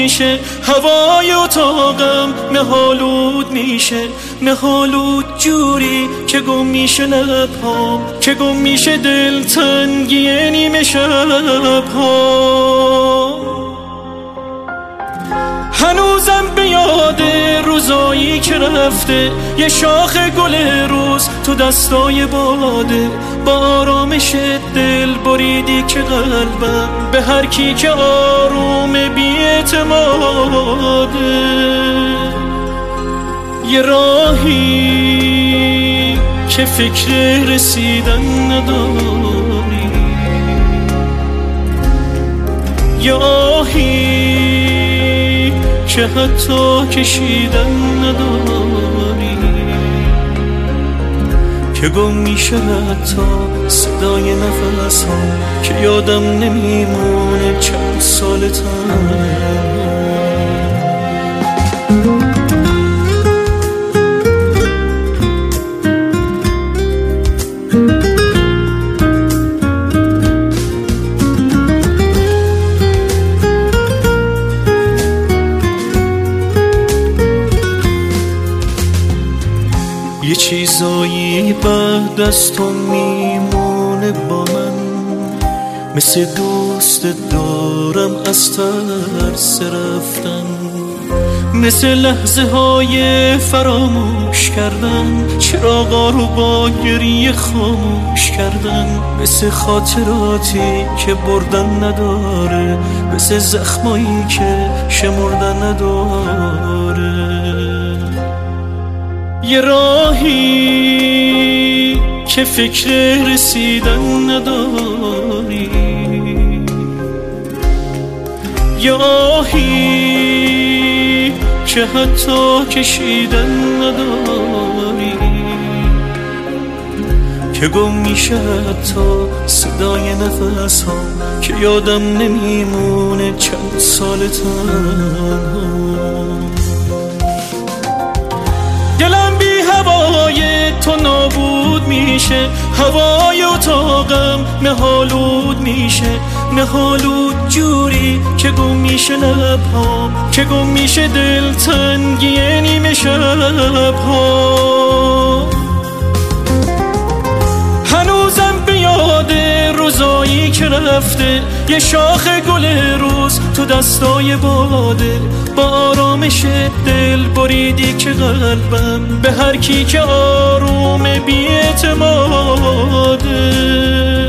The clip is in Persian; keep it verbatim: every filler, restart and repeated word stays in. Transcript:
میشه، هوای اتاقم مه‌آلود میشه، مه‌آلود جوری که گم میشه لب‌هام، که گم میشه دلتنگی نیمه شب‌ها. هنوزم به یاد روزایی که رفته، یه شاخ گل روز تو دستای باده، با آرامش دل بریدی که قلبم به هر کی که آروم بی اعتماده. یه راهی که فکر رسیدن نداری، یه آهی که حتی کشیدن نداری، که گم میشه حتی صدای نفس ها، که یادم نمیمونه چند سال تنها. یه چیزایی بعد از تو میمونه با من، مثل دوست دارم از ترس رفتن، مثل لحظه های فراموش کردن، چراغا رو با گریه خاموش کردن، مثل خاطراتی که بردن نداره، مثل زخمایی که شمردن نداره. یه راهی که فکر رسیدن نداری، یه آهی که حتی کشیدن نداری، که گم میشه حتی صدای نفس ها، که یادم نمیمونه چند سال تنها. دلم بی هوای تو نابود میشه، هوای اتاقم مه‌آلود میشه، مه‌آلود جوری که گم میشه لب‌هام، که گم میشه دلتنگی نیمه شب‌ها. هنوزم به یاد روزایی که رفته، یه شاخ گل روز تو دستای باده، با آرامش دل بریدی که قلبم به هر کی که آروم بی اعتماده.